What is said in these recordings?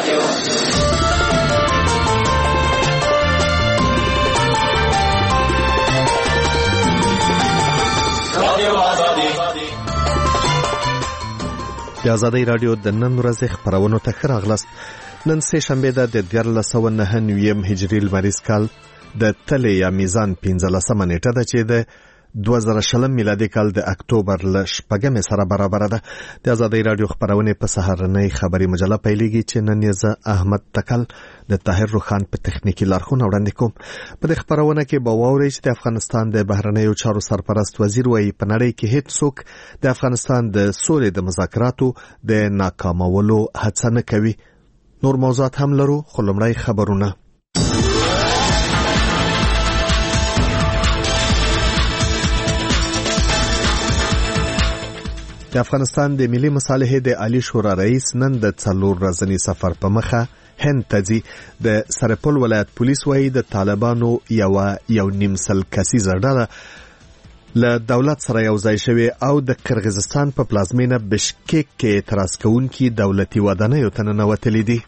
د ازادۍ راډیو د نن ورځې خپرونو ته ښه راغلاست. نن سه شنبه ده د 1409 هجري لمریز کال د تلې یا میزان 15 نیټه ده چې د 2020 میلادي کال د اکتوبر ل 8 سره برابر ده. د ازادۍ راډیو خپرونه په سهارنۍ خبري مجله پیلېږي چې نن یې احمد تکل د طاهر روخان په تخنیکی لارښوونه وړاندې کوم. په دې خپرونه کې به واورئ چې د افغانستان د بهرنیو چارو سرپرست وزیر وايي په نړۍ کې هیڅ څوک د افغانستان د سولې د مذاکراتو د ناکامولو هڅه نه کوي. نور موضوعات هم لرو، خو لومړی خبرونه. د افغانستان د ملي مصالحې د عالی شورا رئیس نن د 4 ورځني سفر په مخه هند ته ځي. د سرپل ولایت پولیس وايي د طالبانو یو نیم سل کسیزه ډله له دولت سره یو ځای شوی او د قرغیزستان په پلازمینه بشکیک کې اعتراض کوونکي دولتي ودانیو ته ننوتلي دي.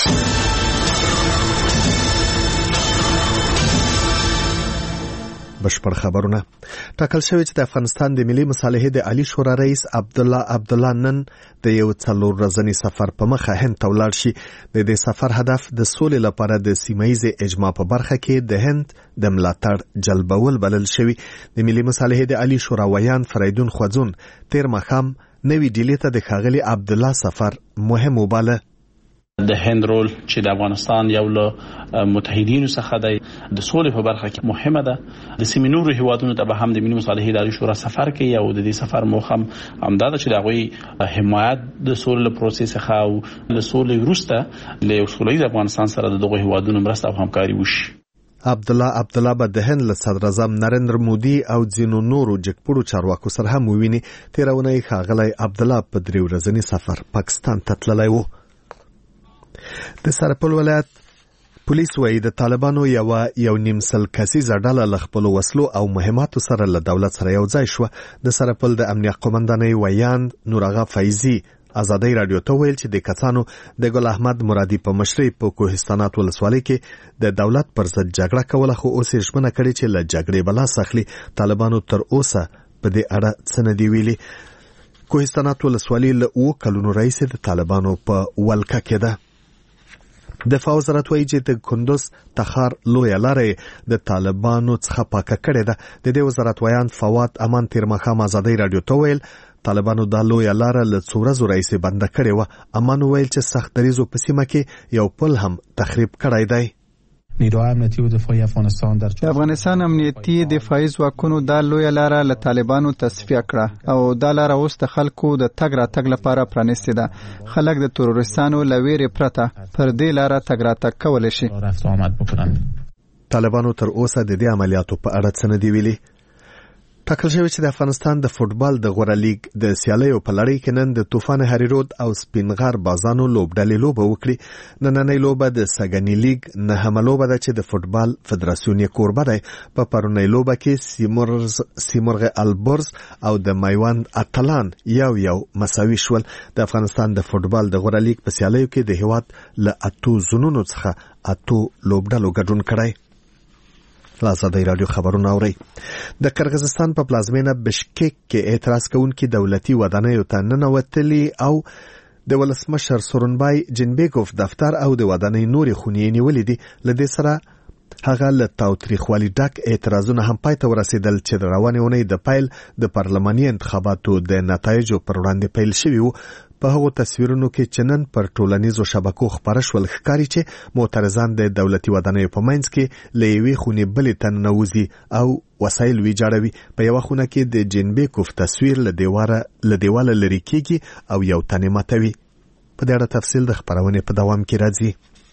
بشپړ خبرونه. ټاکل شوی چې د افغانستان د ملي مصالحې د عالی شورا رئیس عبدالله نن د یو 4 ورځني سفر په مخه هند ته ولاړ شي. د دې سفر هدف د سولې لپاره د سیمایي اجماع په برخه کې د هند د ملاتړ جلبول بلل شوی. د ملي مصالحې د عالی شورا ویان فریدون خوځون تیر مخام نوی ډیلی ته د ښاغلي عبدالله سفر مهم وباله. د هند رول چې د افغانستان یو له متحدینو څخه دی د سولې په برخه کې مهمه ده. د سیمې نورو هیوادونو ته به هم د ملي مصالحې ادارې شورا سفر کوي او د دې سفر موخه همدا ده چې د هغوی حمایت د سولې پروسې څخه او د سولې وروسته له یو سولیز افغانستان سره د دغو هیوادونو مرسته او همکاري وشي. عبدالله به د هند له صدر اعظم نریندر مودي او ځینو نورو جګپوړو چارواکو سره هم وویني. تیرونه یې ښاغلی عبدالله په 3 ورځني سفر پاکستان ته تللی و. د سرپل ولایت پولیس وايي د طالبانو یو نیم سل کسیزه ډله له خپلو وسلو او مهماتو سره له دولت سره یو ځای شوه. د سرپل د امنیه قومندانۍ ویان نوراغه فیضي ازادۍ راډیو ته ویل چې د کسانو د ګل احمد مرادي په مشرۍ په کوهستانات ولسوالۍ کې د دولت پر ضد جګړه کوله، خو اوس یې ژمنه کړې چې له جګړې به لاس اخلي. طالبانو تر اوسه په دې اړه څه نه دي ویلي. کوهستانات ولسوالۍ له 2 کلونو راهیسې د طالبانو په ولکه کې ده. دفاع وزارت وايي چې د کندوز تخار لویه لاره د طالبانو څخه پاکه کړې ده. د دې وزارت ویان فواد امان تیر مخام ازادۍ راډیو ته ویل طالبانو دا لویه لاره له 2 ورځو راهیسې بنده کړې وه. امان ویل چې سخت دریزو په سیمه کې یو پل هم تخریب کړی دی. نیروهای امنیتی و دفاعی افغانستان در افغانستان امنیتی دفاعي ځواکونو دا لویه لاره له طالبانو تصفیه کړه او دا لاره اوس د خلکو د تګ راتګ لپاره پرانیستې ده. خلک د تروریستانو له ویرې پرته پر دې لاره تګ راتګ کولی شي. طالبانو تر اوسه د دې عملیاتو په اړه څه نه دي ویلي. ټاکل شوی چې د افغانستان د فوټبال د غوره لیګ د سیالیو په لړۍ کې نن د طوفان هری رود او سپینغر بازانو لوبډلې لوبه وکړي. نننۍ لوبه د سګنی لیګ 9مه لوبه ده چې د فوټبال فدراسیون یې کوربه دی. په پرونۍ لوبه کې سیمرغ البرز او د میوند اتلان یو مساوي شول. د افغانستان د فوټبال د غوره لیګ په سیالیو کې د هیواد له 8 زونونو څخه 8 لوبډلو ګډون کړی. ازادۍ راډیو خبرونه اورئ. د قرغیزستان په پلازمینه بشکیک کې اعتراض کوونکي دولتي ودانیو ته ننوتلي او د ولسمشر سورونبای جینبیګوف دفتر او د ودانۍ نورې خونې نیولې دي. له دې سره هغه له تاوتریخوالي ډک اعتراضونه هم پای ته ورسېدل چې د روانې اونۍ د پیل د پارلماني انتخاباتو د نتایجو پر وړاندې پیل شوي وو. په هغو تصویرونو کې چې نن پر ټولنیزو شبکو خپاره شول ښکاري چې معترضان د دولتي ودانیو په منځ کې له یوې خونې بلې ته ننوځي او وسایل ویجاړوي. په یوه خونه کې د جینبیکوف تصویر له دیواله لرې کېږي او یو تن یې ماتوي. په دې اړه تفصیل د خپرونې په دوام کې راځي.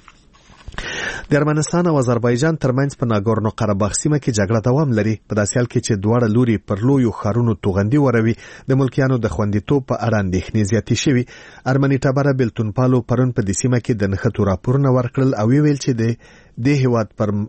د ارمنستان او آذربایجان ترمنځ په ناګورنو قرهباغ سیمه کې جګړه دوام لري. په داسې حال کې چې دواړه لوري پر لویو ښارونو توغندي وروي، د ملکیانو د خوندیتوب په اړه اندېښنې زیاتې شوي. ارمني ټبره بیلتونپالو پرون په دې سیمه کې د نښتو راپورونه ورکړل او ویل چې د هیواد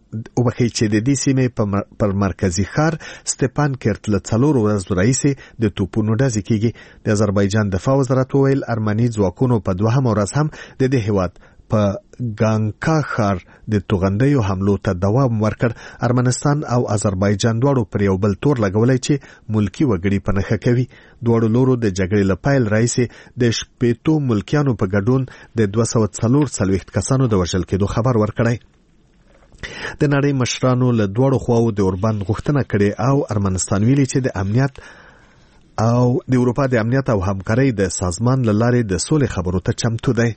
د دې سیمې پر مرکزي ښار ستپانکرت له 4 ورځو راهیسې د توپونو ډزې کېږي. د آذربایجان دفاع وزارت وویل ارمني ځواکونو په 2مه ورځ هم د دې هیواد په ګانکا ښار د توغندیو حملو ته دوام ورکړ. ارمنستان او آذربایجان دواړو پر یو بل تور لګولای چې ملکی وګړي په نښه کوي. دواړو لورو د جګړې له پیل راهیسې د 80 ملکیانو په ګډون د 244 کسانو د وژل کېدو خبر ورکړی. د نړۍ مشرانو له دواړو خواو د اوربند غوښتنه کړې او ارمنستان ویلي چې د امنیت او د اروپا د امنیت او همکارۍ د سازمان له لارې د سولې خبرو ته چمتو دی.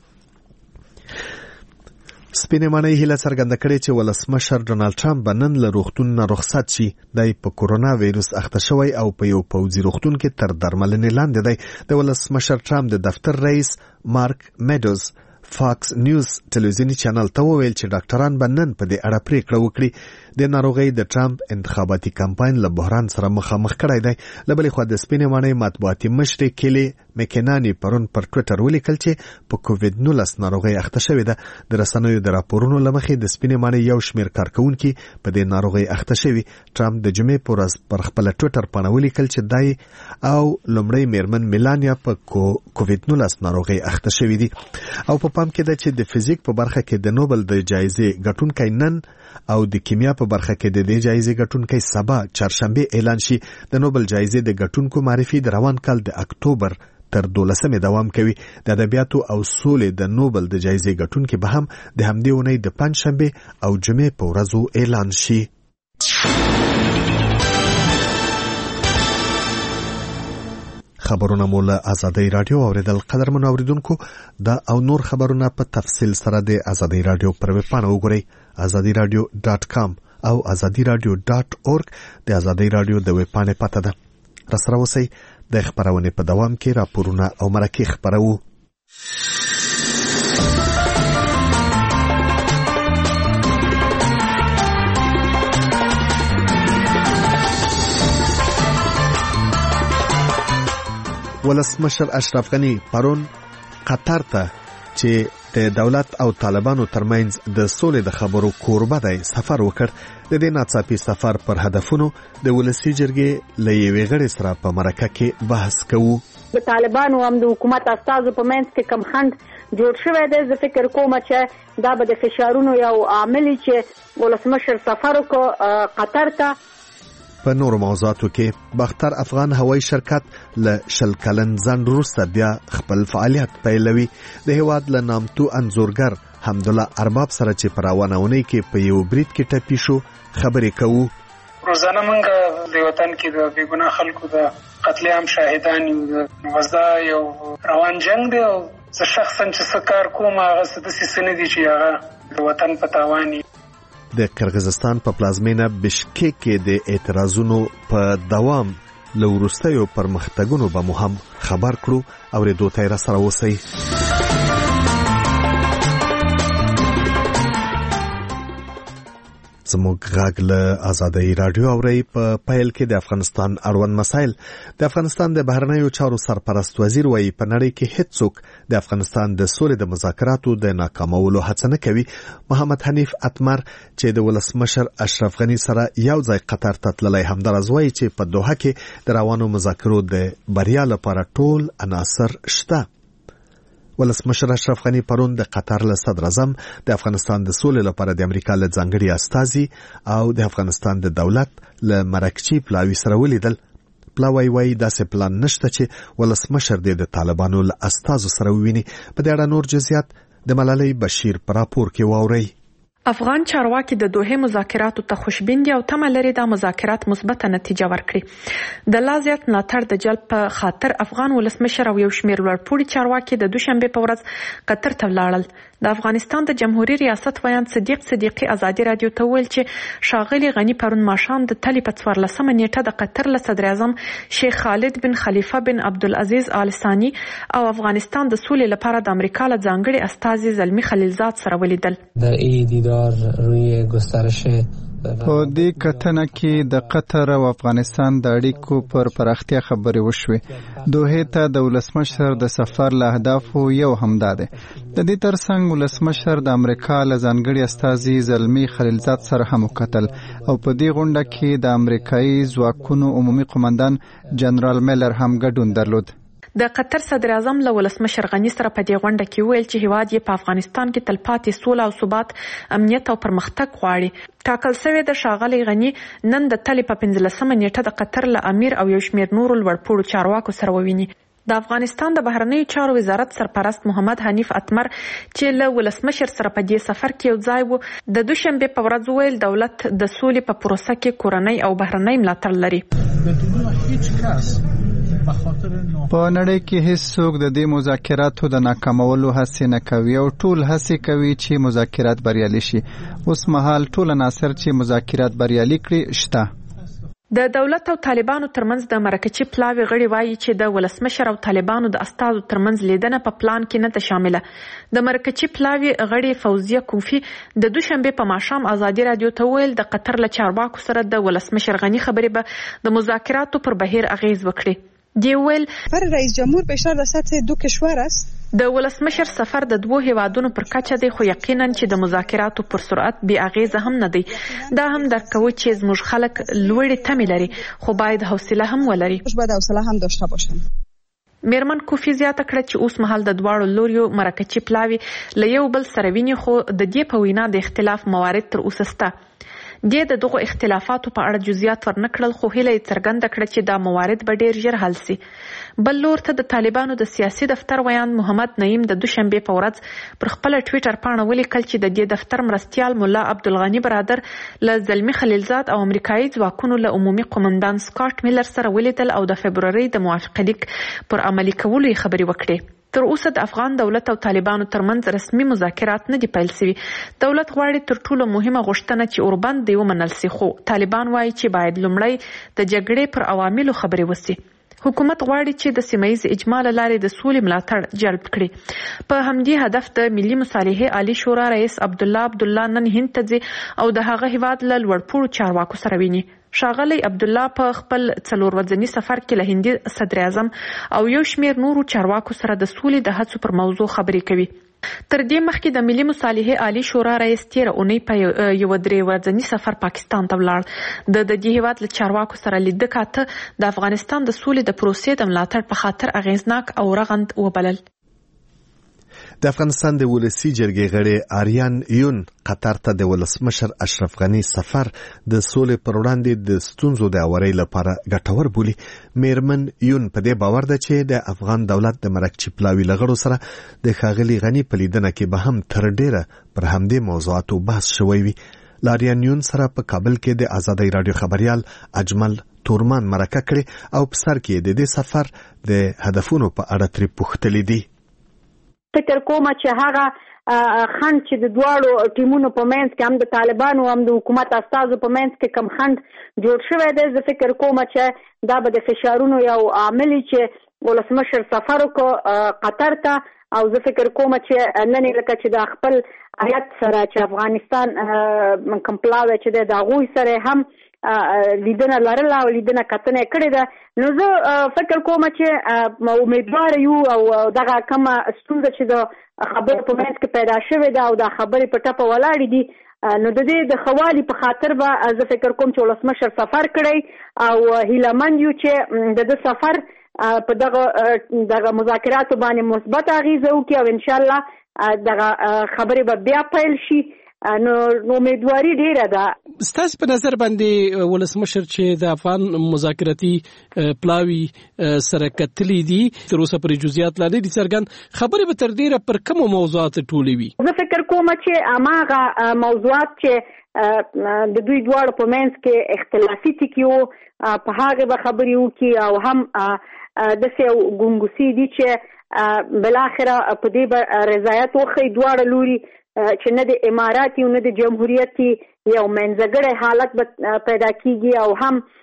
سپینې ماڼۍ هیله څرګنده کړې چې ولسمشر ډونالد ټرمپ به نن له روغتون نه رخصت شي. دی په کورونا ویروس اخته شوی او په یو پوځي روغتون کې تر درملنې لاندې دی. د ولسمشر ټرمپ د دفتر رئیس مارک میډوز فاکس نیوز ټلویزیونی چینل ته وویل چې ډاکټران به نن په دې اړه پریکړه وکړي. د ناروغۍ د ټرمپ انتخاباتي کمپاین له بحران سره مخامخ کړی دی. له بلې خوا د سپینې ماڼۍ مطبوعاتي مشرې کیلي مکینانی پرون پر ټویټر ولیکل چې په کووید 19 ناروغۍ اخته شوې ده. د رسنیو د راپورونو له مخې د سپینې ماڼۍ یو شمېر کارکونکي په دې ناروغۍ اخته شوي. ټرمپ د جمعې په ورځ پر خپل ټویټر باندې ولیکل چې دای او لومړی میرمن میلانیا په کووید 19 ناروغۍ اخته شوې دي. او په پام کې ده چې د فزیک په برخه کې د نوبل د جایزې ګټونکی نن او د کیمیا په برخه کې د دې جایزې ګټونکی سبا چهارشنبه اعلان شي. د نوبل جایزې د ګټونکو معرفي د روان کال د اکتوبر تر 12 دوام کوي. د ادبیاتو او سولې د نوبل د جایزې ګټونکي به هم د همدې اونۍ د پنځشنبه او جمعې په ورځو اعلان شي. خبرونه مو له آزادۍ رادیو اوریدل. قدرمن اوریدونکو دا او نور خبرونه په تفصیل سره د آزادۍ رادیو پر ویب پاڼه وګورئ azadiradio.com او azadiradio.org. د آزادۍ رادیو د ویب پاڼې پته ده. راسره اوسئ. د خبرونې په دوام کې راپورونه او مرکې خبرو. ولسمشر اشرف غنی پرون قطر ته چې د دولت او طالبانو ترمنځ د سولې د خبرو کوربه دی سفر وکړ. د دې ناڅاپي سفر پر هدفونو د ولسی جرګې له یوې غړي سره په مرکه کې بحث کوو. د طالبانو هم د حکومت استازو په منځ کې کم خند جوړ شوی دی. زه فکر کوم چې دا به د فشارونو یو عامل چې ولسمشر سفر وکړ قطر ته. په نورو موضوعاتو کې باختر افغان هوایی شرکت له 20 کلن ځنډ وروسته بیا خپل فعالیت پیلوي. د هیواد له نامتو انځورګر حمدالله ارباب سره چې په روانه اونۍ کې په یو برید کې ټپي شو خبرې کوو. روزانه موږ د وطن کې د بېګناه خلکو د قتل عام شاهدان یو. وزدا یو روان جنگ دی او زه شخصا چې څه کار کوم هغه څه داسې نه دي چې هغه د وطن په تاوان وي. د قرغیزستان په پلازمینه بشکیک کې د اعتراضونو په دوام له وروستیو پرمختګونو به مو هم خبر کړو. اورېدو ته یې راسره اوسئ. زموږ غږ له آزادۍ رادیو اورئ. په پیل کې د افغانستان اړوند مسایل. د افغانستان د بهرنیو چارو سرپرست وزیر وایي په نړۍ کې هیڅوک د افغانستان د سولې د مذاکراتو د ناکامولو هڅه نه کوي. محمد حنیف اتمر چې د ولسمشر اشرف غنی سره یو ځای قطر ته تللی همدارز وایي چې په دوحه کې د روانو مذاکرو د بریا لپاره ټول عناصر شته. ولسمشر اشرف غنی پرون د قطر له صدر اعظم د افغانستان د سولې لپاره د امریکا له ځانګړي استازي او د افغانستان د دولت له مرکچی پلاوي سره ولیدل. پلاوی وایي داسې پلان نشته چې ولسمشر د طالبانو له استازو سره وویني. په دې اړه نور جزئیات د ملالۍ بشیر په راپور کې واورئ. افغان چارواکي د دوحه مذاکراتو ته خوشبین دي او تمه لري د مذاکرات مثبته نتیجه ورکړي. د لازیت ناتر د جلب په خاطر افغان ولسمشر او یو شمېر لوړپوړي چارواکي د دوشنبه په ورځ قطر ته ولاړل. د افغانستان د جمهوریت ریاست ویان صدیق صدیقي آزادي رادیو ته ویل چې شاغلي غنی پرون ماښام د تلې په 14 نیټه د قطر له صدر اعظم شیخ خالد بن خلیفه بن عبدالعزیز آل ثانی او افغانستان د سولې لپاره د امریکا له ځانګړي استازي زلمی خلیلزاد سره ولیدل. در این دیدار روی گسترش په دې کتنه کې د قطر او افغانستان د اړیکو پر پراختیا خبرې وشوې. دوحه ته د ولسمشر د سفر له اهدافو یو همدا ده. د دې ترڅنګ ولسمشر د امریکا له ځانګړي استازي زلمی خلیلزاد سره هم وکتل او په دې غونډه کې د امریکایي ځواکونو عمومي قومندان جنرال میلر هم ګډون درلود. د قطر صدر اعظم له ولسمشر غني سره په دې غونډه کې ویل چې هیواد یې په افغانستان کې تلپاتې سوله او ثبات، امنیت او پرمختګ غواړي. ټاکل شوی د ښاغلي غني نن د تلې په 15 نیټه د قطر له امیر او یو شمېر نورو لوړپوړو چارواکو سره وویني. د افغانستان د بهرنیو چارو وزارت سرپرست محمد حنیف اتمر چې له ولسمشر سره په دې سفر کې یو ځای و، د دوشنبه په ورځ ویل دولت د سولې په پروسه کې کورنۍ او بهرنۍ ملاتړ لري. په نړۍ کې هیڅ څوک د دې مذاکراتو د ناکامولو هڅه نه کوي او ټول هڅه کوي چې مذاکرات بریالي شي. اوس مهال ټول عناصر چې مذاکرات بریالي کړي شته. د دولت او طالبانو ترمنځ د مرکچی پلاوی غړي وایي چې د ولسمشر او طالبانو د استازو ترمنځ لیدنه په پلان کې نه ده شامله. د مرکچی پلاوی غړي فوزیه کوفی د دوشنبه په ماښام ازادي رادیو ته ویل د قطر له چارواکو سره د ولسمشر غنی خبرې به د مذاکراتو پر بهیر اغیز وکړي. دی ویل رئیس جمهور بیشتر در سطح دو کشور است. د ولسمشر سفر د دوه هیوادونو پر کچه دی، خو یقینا چې د مذاکراتو پر سرعت بی اغیزه هم نه دی. دا هم درکوي چې زموږ خلک لوړې تمې لري، خو باید حوصله هم ولري. باید حوصله هم داشته باشن. میرمن کوفی زیاته کړه چې اوس مهال د دواړو لوریو مرکچی پلاوی له یو بل سره ویني، خو د دې په وینا د اختلاف موارد تر اوسه شته. د دغه اختلافاتو په اړه جزئیات ورنکړل، خو هیله یې څرګنده کړه چې دا موارد به ډیر ژر حل شي. بل لور ته د طالبانو د سیاسي دفتر ویان محمد نعیم د دوشنبه په ورځ پر خپل ټویټر پاڼه ولیکل چې د دې دفتر مرستیال مولا عبدالغنی برادر له زلمی خلیلزاد او امریکایي ځواکونو له عمومي قومندان سکاټ میلر سره ولیدل او د فبروري د موافقه لیک پر عملي کولو خبرې وکړې. تر اوسه د افغان دولت او طالبانو ترمنځ رسمي مذاکرات نه دي پیل شوي. دولت غواړي تر ټولو مهمه غوښتنه چې اوربند دی ومنل شي، خو طالبان وایي چې باید لومړی د جګړې پر عواملو خبرې وشي. حکومت غواړي چې د سیمه‌ییز اجماع له لارې د سولې ملاتړ جلب کړي. په همدې هدف د ملي مصالحې عالی شورا رئیس عبدالله نن هند ته ځي او د هغه هیواد له لوړپوړو چارواکو سره ویني. ښاغلی عبدالله په خپل 4 ورځني سفر کې له هندي صدر اعظم او یو شمېر نورو چارواکو سره د سولې د هڅو پر موضوع خبرې کوي. تر دې مخکې د ملي مصالحې عالی شورا رئیس 13 اونۍ په یو 3 ورځني سفر پاکستان ته ولاړ. د دې هیواد له چارواکو سره لیدنه کاته د افغانستان د سولې د پروسې د ملاتړ په خاطر اغیزناک او رغند وبلل. د افغانستان د ولسی جرګې غړي آریان یون قطر ته د ولسمشر اشرف غنی سفر د سولې پر وړاندې د ستونزو د اورۍ لپاره ګټور بولي. میرمن یون په دې باور ده چې د افغان دولت د مرکچی پلاوی لغړو سره د ښاغلي غنی په لیدنه کې به هم تر ډیره پر همدې موضوعاتو بحث شوی وي. لاریان یون سره په کابل کې د آزادۍ رادیو خبريال اجمل تورمان مرکه کړي او په سر کې د دې سفر د هدفونو په اړه ترې پوښتلي دي. فکر کوم چې هغه خند چې د دواړو ټیمونو په منځ کې هم د طالبانو هم د حکومت استازو په منځ کې کم خند جوړ شوی دی، زه فکر کوم چې دا به د فشارونو یو عامل چې ولسمشر سفر وکړ قطر ته، او زه فکر کوم چې نن لکه چې د خپل هیات سره چې افغانستان کمپلاوی چې د هغوی سره هم لیدنه لرله او لیدنه کتنه کړې ده. نو زه فکر کوم چې امیدوار یو او دغه کومه ستونزه چې د خبرو په منځ کې پیدا شوې ده او د خبرې په ټپه ولاړې دي، نو د دې د خوالي په خاطر به زه فکر کوم چې ولسمشر سفر کړی او هیلهمند یو چې د سفر په دغه مذاکراتو باندې مثبت اغیزه وکړي او ان شاء الله دغه خبرې به بیا پیل شي. نو امیدواري ډیره ده. ستاسو په نظر باندې ولسمشر چې د افغان مذاکراتي پلاوی سره کتلی دي تر اوسه پر جزئیات لاندې دي څرګند خبرې به تر ډیره پر کوم موضوعات ټولې وي؟ زه فکر کوم چې اماغه موضوعات چې د دوی دواړو په منځ کې اختلافي ټکي وو په هغه به خبرې وکړي او هم د سیو ګونګوسی دي چې بل اخره په دې به رضایت وخی دواړه لوري چې نه د اماراتي او نه د جمهوریتي یو منځګړی حالت پیدا کیږي او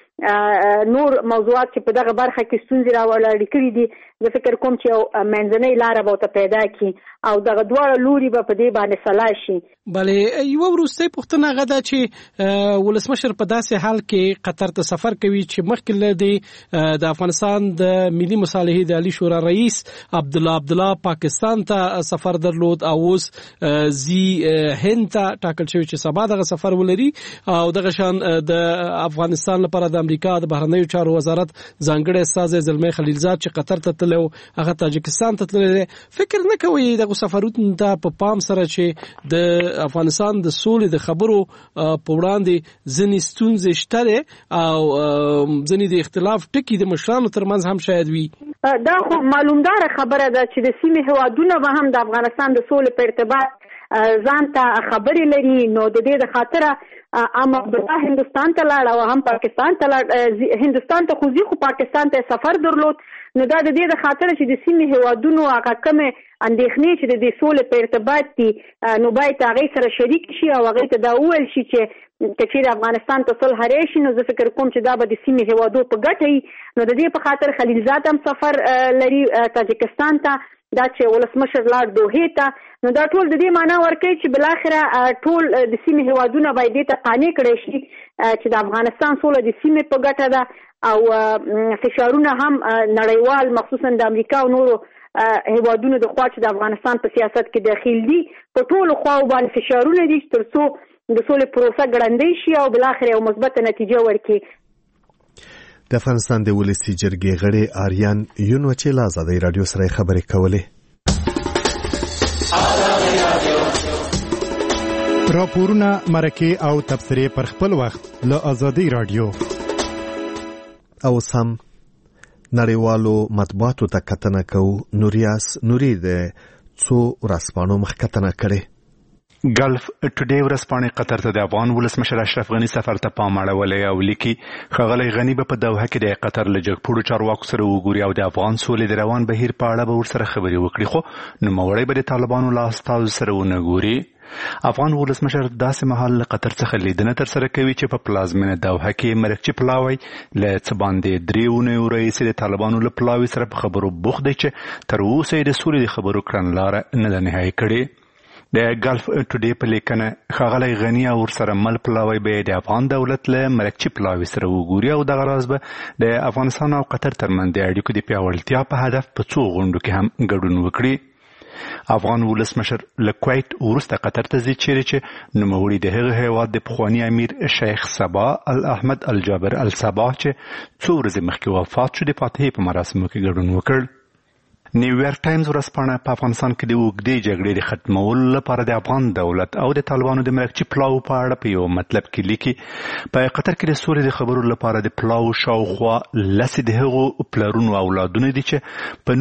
هم نور موضوعات چې په دغه برخه کې ستونزې راولاړې کړي دي. زه فکر کوم چې یو منځنۍ لاره به ورته پیدا کړي او دغه دواړه لوري به په دې باندې سلا شي. بلې یوه وروستۍ پوښتنه هغه ده چې ولسمشر په داسې حال کې قطر ته سفر کوي چې مخکې له د افغانستان د ملي مصالحې د عالی شورا رئیس عبدالله پاکستان ته سفر درلود او اوس زی هند ته ټاکل شوی چې سبا دغه سفر ولري او دغه شان د افغانستان لپاره د امریکا د بهرنیو چارو وزارت ځانګړی استازی زلمی خلیلزاد چې قطر ته تللی او هغه تاجکستان ته تللی. فکر نه کوي دغه سفرونه ته په پام سره چې د افغانستان د سولې د خبرو په وړاندې ځینې ستونزې شته او ځینې د اختلاف ټکي د مشرانو ترمنځ هم شاید وي؟ دا خو معلومدار خبره ده چې د سیمې هیوادونه به هم د افغانستان د سولې په ارتباط ځان ته خبرې لري. نو د دې د خاطره اما به هندستان ته لاړ او هم پاکستان ته لاړ. هندستان ته خو ځي خو پاکستان ته سفر درلود. نو دا د دې د خاطره چې د سیمې هیوادونو هغه کومه اندېښنې چې د سولې په ارتباط دي نو باید هغې سره شریک شي او هغې ته دا وویل شي چې چېرې افغانستان ته صلح راشي نو زه فکر کوم چې دا به د سیمې هیوادو په ګټه وي. نو د دې په خاطر خلیلزاد هم سفر لري تاجکستان ته، دا چې ولسمشر لاړ دوحې ته. نو دا ټول د دې معنا ورکوي چې بالاخره ټول د سیمې هیوادونه باید دې ته قانع کړی شي چې د افغانستان سوله د سیمې په ګټه ده او فشارونه هم نړیوال مخصوصا د امریکا او نورو هیوادونو د خوا چې د افغانستان په سیاست کې داخل دي په ټولو خواو باندې فشارونه دي تر څو د سولې پروسه ګړندۍ شي او بالاخره یو مثبته نتیجه ورکړي. د افغانستان د ولسي جرګې غړي آریان یونوچې له ازادۍ راډیو سره خبرې کولې. راپورونه، مرکې او تبصرې پر خپل وخت له ازادۍ راډیو. او سم نړیوالو مطبوعاتو ته کتنه کوو. نوریاس نوري د څو ورځپاڼو مخکتنه کړې. ګلف ټوډے ورځپاڼې قطر ته د افغان ولسمشر اشرف غني سفر ته پام اړولی او لیکي ښاغلی غني به په دوحه کې د قطر له جګپوړو چارواکو سره وګوري او د افغان سولې د روان بهیر په اړه به ورسره خبرې وکړي، خو نوموړی به د طالبانو له استازو سره ونه ګوري. افغان ولسمشر داسې مهال له قطر څخه لیدنه ترسره کوي چې په پلازمینه دوحه کې مرکچي پلاوی له څه باندې 3 اونیو راهیسې د طالبانو له پلاوي سره په خبرو بوخت دی چې تر اوسه یې د سولې د خبرو کړنلاره نه ده نهایي کړې. د ګلف ټوډے په لیکنه ښاغلی غني او ورسره مل پلاوی به د افغان دولت له مرکچي پلاوي سره وګوري او دغه راز به د افغانستان او قطر ترمنځ د اړیکو د پیاوړتیا په هدف په څو غونډو کې هم ګډون وکړي. افغان ولسمشر له کویت وروسته قطر ته ځي چیرې چې نوموړي د هغه هیواد د پخواني امیر شیخ صباح الاحمد الجابر الصباح چې څو ورځې مخکې وفات شو د فاتحې په مراسمو کې ګډون وکړ. نیویارک ټایمز ورځپاڼه په افغانستان کې د اوږدې جګړې د ختمولو لپاره د افغان دولت او د طالبانو د مرکچي پلاو په اړه په یو مطلب کې لیکي په قطر کې د سولې د خبرو لپاره د پلاو شاوخوا 10 د هغو پلرونو اولادونه دي چې په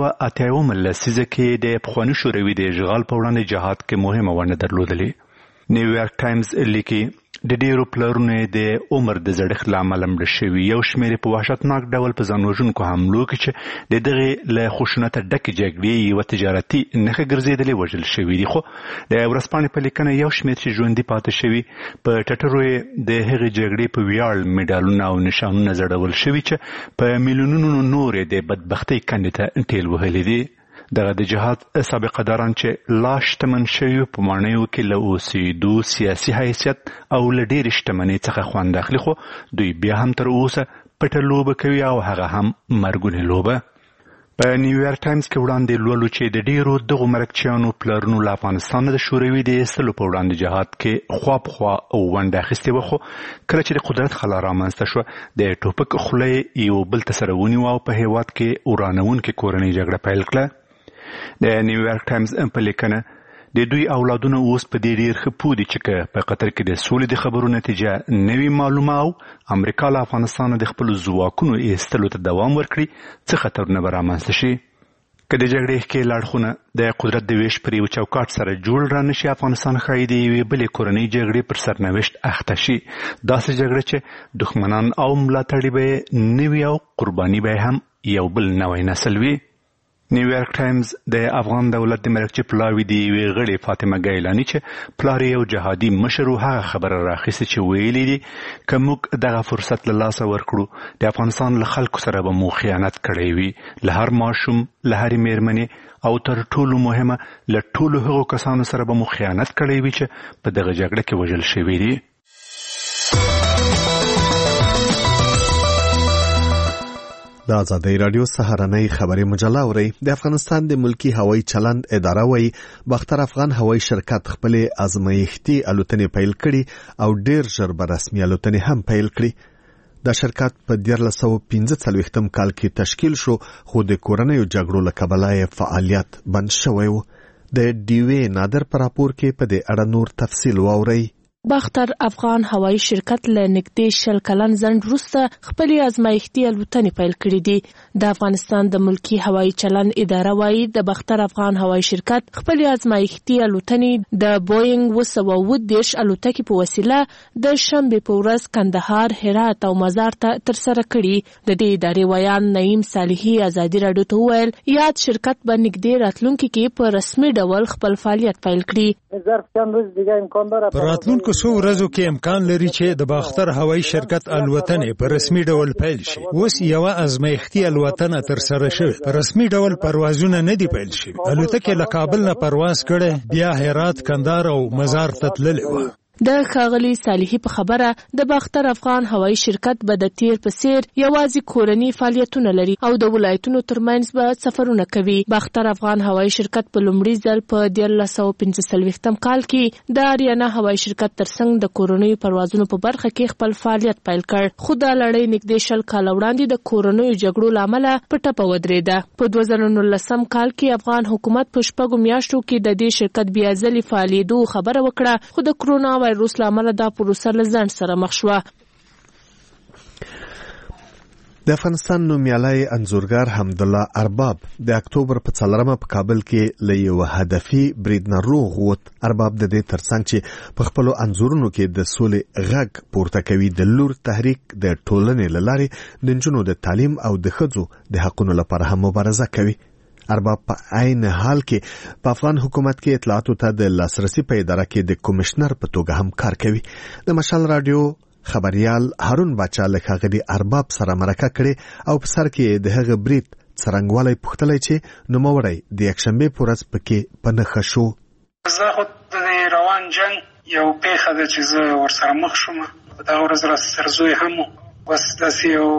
1980 لسیزه کې د پخواني شوروي د اشغال په وړاندې جهاد کې مهمه ونډه درلودلې. نیویارک ټایمز لیکي د ډیرو پلرونو د عمر د زړښت له امله مړه شوي، یو شمېر په وحشتناک ډول په ځان وژونکو حملو کې چې د دغې له خشونته ډکې جګړې یوه تجارتي نښه ګرځېدلې وژل شوي دي، خو د ورځپاڼې په لیکنه یو شمېر چې ژوندي پاتې شوي په ټټرو یې د هغې جګړې په ویاړ میډالونه او نشانونه زړول شوي چې په میلیونونو نور یې د بدبختۍ کندې ته ټېل وهلي دي. دغه د جهاد سابقه داران چې لا شتمن شوي په ماڼیو کې له اوسېدو سیاسي حیثیت او له ډېرې شتمنۍ څخه خوند اخلي، خو دوی بیا هم تر اوسه پټه لوبه کوي او هغه هم مرګونې لوبه. په نیویارک ټایمز کې وړاندې لولو چې د ډیرو دغو مرکچیانو پلرونو له افغانستان د شوروي د ایستلو په وړاندې جهاد کې خواپخوا ونډه اخیستې وه، خو کله چې د قدرت خلا رامنځته شوه د ټوپک خوله یې یو بل ته سره ونیوه او په هیواد کې ورانوونکې کورنۍ جګړه پیل کړه. د نیویارک ټایمز په لیکنه د دوی اولادونه اوس په دې ډېر ښه پوه دي چې په قطر کې د سولې د خبرو نتیجه نه وي معلومه او امریکا له افغانستانه د خپلو ځواکونو ایستلو ته دوام ورکړي، څه خطرونه به رامنځته شي. که د جګړې ښکېل اړخونه د قدرت د ویش پر یو چوکاټ سره جوړ را نشي، افغانستان ښایي د یوې بلې کورنۍ جګړې پر سرنوشت اخته شي، داسې جګړه چې دښمنان او ملاتړي به یې نه وي او قرباني به یې هم یو بل نوی نسل وي. نیویارک ټایمز د افغان دولت د مرکچي پلاوي د یوې غړې فاطمه ګیلاني چې پلار یې یو جهادي مشر و هغه خبره راخیستې چې ویلي دي که موږ دغه فرصت له لاسه ورکړو د افغانستان له خلکو سره به مو خیانت کړی وي، له هر ماشوم، له هرې میرمنې او تر ټولو مهمه له ټولو هغو کسانو سره به مو خیانت کړی وي چې په دغه جګړه کې وژل شوي دي. د ازادۍ راډیو سهارنۍ خبري مجله اوري. د افغانستان د ملکی هوایي چلند اداره وایي باختر افغان هوایي شرکت خپل ازمایښتي الوتنې پیل کړي او ډیر ژر به رسمي الوتنې هم پیل کړي. دا شرکت په 1945 کال کې تشکیل شو خو د کورنیو جګړو له کبله فعالیت بند شوی و. د ډیوې نادر پر راپور کې په دې اړه نور تفصیل واورئ. باختر افغان هوایی شرکت له نږدې 20 کلن ځنډ وروسته خپلې ازمایښتي الوتنې پیل کړې دي. د افغانستان د ملکی هوایی چلند اداره وايي د باختر افغان هوایی شرکت خپلې ازمایښتي الوتنې د بوینګ 210 الوتکې په وسیله د شنبه په ورځ کندهار، هرات او مزار ته ترسره کړي. د دې ادارې ویان نعیم صالحي ازادي راډیو ته وویل یاد شرکت به نږدې راتلونکي کې په رسمي ډول خپل فعالیت پیل کړي. راتلونکو څو ورځو کې امکان لري چې د باختر هوایی شرکت الوتنې په رسمي ډول پیل شي. اوس یو ازمایښتي الوتنه ترسره شوه. په رسمي ډول پروازونه نه دي پیل شوي. الوتکه له کابل نه پرواز کړي، بیا هرات، کندهار او مزار ته تللې و. د ښاغلي صالحي په خبره د باختر افغان هوایی شرکت به د تیر په څیر یوازې کورني فعالیتونه لري او د ولایتونو ترمنځ به سفرونه کوي. باختر افغان هوایی شرکت په لومړي ځل په 1945 کال کې د اریانا هوایی شرکت ترڅنګ د کورنیو پروازونو په برخه کې خپل فعالیت پیل کړ. خو د لړۍ نږدې 20 کال وړاندې د کورنیو جګړو له امله په ټپه ودرېده. په 2019 کال کې افغان حکومت په 6 میاشتو کې د دې شرکت بیا ځلې فعالیدو خبره وکړه، خو د کرونا وایروس له امله دا پروسه له ځنډ سره مخ شوه. د افغانستان نومیالی انځورګر حمدالله ارباب د اکتوبر په 4 په کابل کې له یو هدفي برید نه روغ ووت. ارباب د دې ترڅنګ چې په خپلو انځورونو کې د سولې غږ پورته کوي د لور تحریک د ټولنې له لارې د نجونو د تعلیم او د ښځو د حقونو لپاره هم مبارزه کوي. ارباب په عین حال کې په افغان حکومت کې اطلاعاتو ته د لاسرسي په اداره کې د کمشنر په توګه هم کار کوي. د مشال رادیو خبريال هارون باچا له ښاغلي ارباب سره مرکه کړې او په سر کې د هغه برید څرنګوالی پوښتلی چې نوموړی د یکشنبې په ورځ پکې په نښه شو. زه خو د روان جنګ یو پیښه ده چې زه ورسره مخ شوم. دا ورځ راسره زوی هم بس داسې یو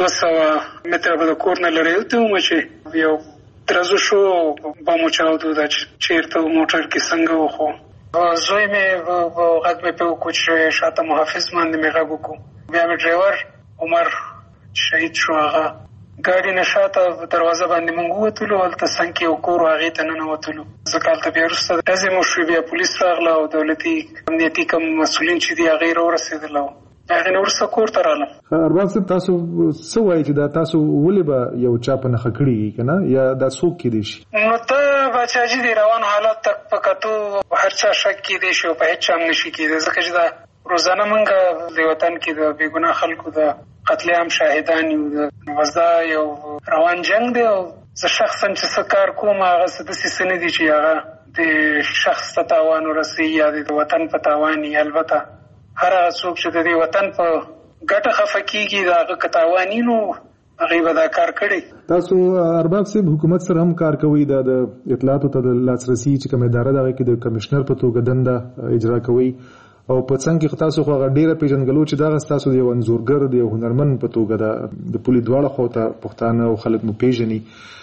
200 متره به د کور نه لرې وتې وم چې یو درزو شو بمو چاودو دا چیرته موټر کې څنګه وخو زوی مې غږ مې په وکړ چې شاته محافظ باندې مې غږ وکړو. بیا مې ډرایور عمر شهید شو. هغه ګاډي نه شاته دروازه باندې موږ ووتلو، هلته څنګ کې یو کور و، هغې ته ننوتلو. ځکه هلته بیا وروسته ډزې مو شوې، بیا پولیس راغله او دولتي امنیتي کوم مسؤلین چې دي هغې راورسېدل او هغې نه وروسته کور ته رالم. ارباب صاحب تاسو څه وایي چې دا تاسو ولې به یو چا په نښه کړي که نه، یا دا څوک کیدی شي؟ نو ته باچاجي د روان حالات ته په کتو هر چا شک کیدی شي او په هېڅ چا هم نشي کیدی، ځکه چې دا روزانه موږ د وطن کې د بې ګناه خلکو د قتل عام شاهدان یو. بس دا یو روان جنګ دی او زه شخصا چې څه کار کوم هغه څه داسې څه نه دي چې هغه د شخص ته تاوان ورسوي یا د وطن په تاوان وي. البته هر هغه څوک چې د دې وطن په ګټه خفه کېږي د هغه که تاوان وي نو هغې به دا کار کړی. تاسو ارباب صاحب حکومت سره هم کار کوئ، د اطلاعاتو ته د لاسرسي چې کومه اداره ده هغې کې د کمشنر په توګه دنده اجرا کوئ او په څنګ کې تاسو خو هغه ډېره پېژندګلو چې دغه ستاسو د یو انځورګر د یو هنرمند په توګه د پولې دواړه خوا ته پښتانه او خلک مو پېژني.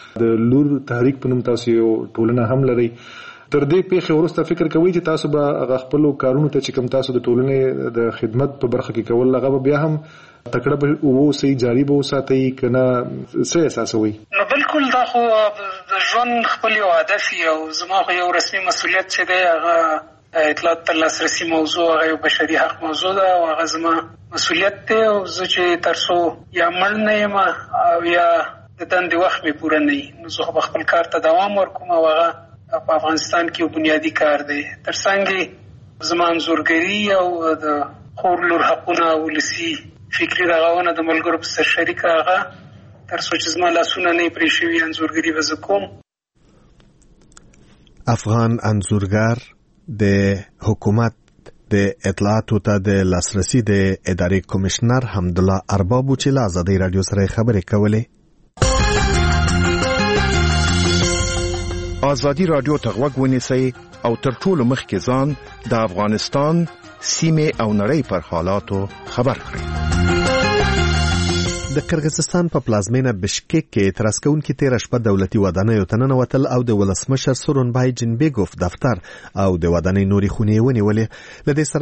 د لور تحریک په نوم تاسو یو ټولنه هم لرئ. تر دې پیښې وروسته فکر کوئ چې تاسو به هغه خپلو کارونو ته چې کوم تاسو د ټولنې د خدمت په برخه کې کول هغه به بیا هم تکړه به اوسئ، جاري به وساتئ که نه، څه احساسوئ؟ نو بالکل دا خو د ژوند خپل یو هدف وي او زما خو یو رسمي مسؤلیت چې دی هغه اطلاعات ته لاسرسي موضوع هغه یو بشري حق موضوع ده او هغه زما مسؤلیت دی او زه چې تر څو یا مړ نه یم او یا د دندې وخت مې پوره نه وي نو زه خو به خپل کار ته دوام ورکوم او هغه په افغانستان کې یو بنیادي کار دی. تر څنګ زما انځورګري او د خور لور حقونه ولسي فکري رغونه د ملګرو په سر شریکه هغه تر څو چې زما لاسونه نه پرې شوي انځورګري به زه کوم. افغان انځورګر د حکومت د اطلاعاتو ته د لاسرسي د ادارې کمشنر حمدالله ارباب چې له ازادۍ راډیو سره خبرې کولې. ازادي راډیو ته غوږ ونیسئ او تر ټولو مخکې ځان د افغانستان سیمې او نړۍ پر حالاتو خبر کړئ. د قرغیزستان په پلازمینه بشکک کې اعتراض کوونکي تېره شپه دولتي ودانیو ته ننوتل او د ولسمشر سورونبای جینبیګوف دفتر او د ودانۍ نورې خونې ونیولې. له دې سره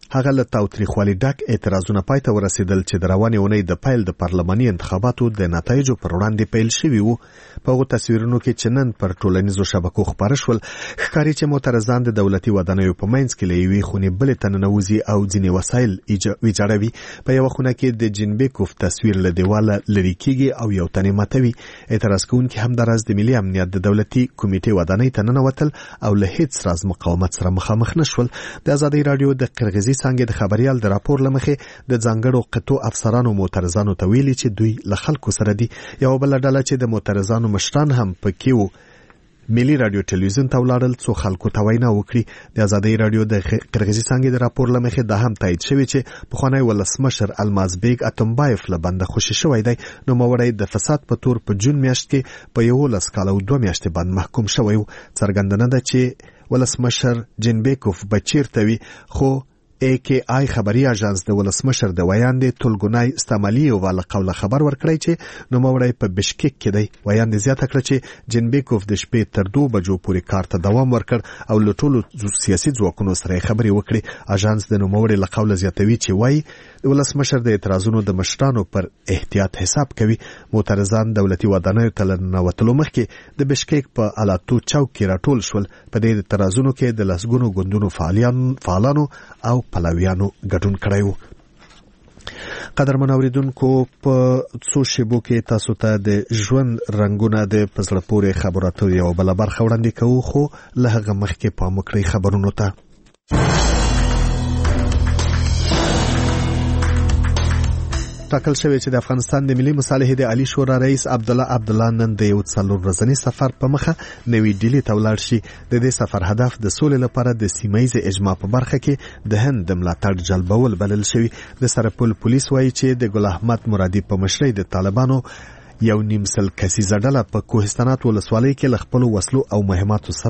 هغه له تاوتریخوالي ډک اعتراضونه پای ته ورسېدل چې د روانې اونۍ د پیل د پارلماني انتخاباتو د نتایجو پر وړاندې پیل شوي وو. په هغو تصویرونو کې چې نن پر ټولنیزو شبکو خپاره شول ښکاري چې معترضان د دولتي ودانیو په منځ کې له یوې خونې بلې ته ننوځي او ځینې وسایل ویجاړوي. په یوه خونه کې د جنبیکوف تصویر له دیواله لرې کیږي او یو تن یې ماتوي. اعتراض کوونکي همداراز د ملي امنیت د دولتي کمیټې ودانۍ ته ننوتل او له هیڅ راز مقاومت سره مخامخ نه شول. د ازادۍ راډیو د قرغیزي څانګې د خبریال د راپور له مخې د ځانګړو قطو افسرانو معترضانو ته ویلي چې دوی له خلکو سره دي. یوه بله ډله چې د معترضانو مشران هم پکې وو ملي رادیو ټلویزیون ته ولاړل څو خلکو ته وینا وکړي. د ازادۍ راډیو د قرغیزي څانګې د راپور له مخې دا هم تایید شوی چې پخوانی ولسمشر المازبیګ اتمبایف له بنده خوشي شوی دی. نوموړی د فساد په تور په جون میاشت کې په 11 کال او 2 میاشتې باندې محکوم شوی و. څرګنده نه ده چې ولسمشر جنبیکوف به چیرته وي، خو AKI خبري اژانس د ولسمشر د ویاندې تولګونای استعمالي له قوله خبر ورکړی چې نوموړی په بشکک کې دی. ویاندې زیاته کړه چې جنبیکوف د شپې تر 2 بجو پورې کار ته دوام ورکړ او له ټولو سیاسي ځواکونو سره خبرې وکړي. اژانس د نوموړي له قوله زیاتوي چې وایي د ولسمشر د اعتراضونو د مشرانو پر احتیاط حساب کوي. معترضان دولتي ودانیو ته ننوتلو مخکې د بشکک په الاتو چوک کې راټول شول. په دې اعتراضونو کې د لسګونو ګوندونو فعالانو او پلویانو ګډون کړی و. قدرمن اوریدونکو، په څو شیبو کې تاسو ته د ژوند رنګونه د پزړه پورې خبرو اترو یوه بله برخه وړاندې کوو، خو له هغه مخکې پام وکړئ خبرونو ته. ټاکل شوی چې د افغانستان د ملي مصالحې د عالی شورا رئیس عبدالله نن د یو 4 ورځني سفر په مخه نوې ډیلي ته ولاړ شي. د دې سفر هدف د سولې لپاره د سیمه‌ییز اجماع په برخه کې د هند د ملاتړ جلبول بلل شوی. د سرپل پولیس وایي چې د ګل احمد مرادي په مشرۍ د طالبانو 1.5 کسیزه ډله په کوهستانات ولسوالۍ کې له خپلو وسلو او مهماتو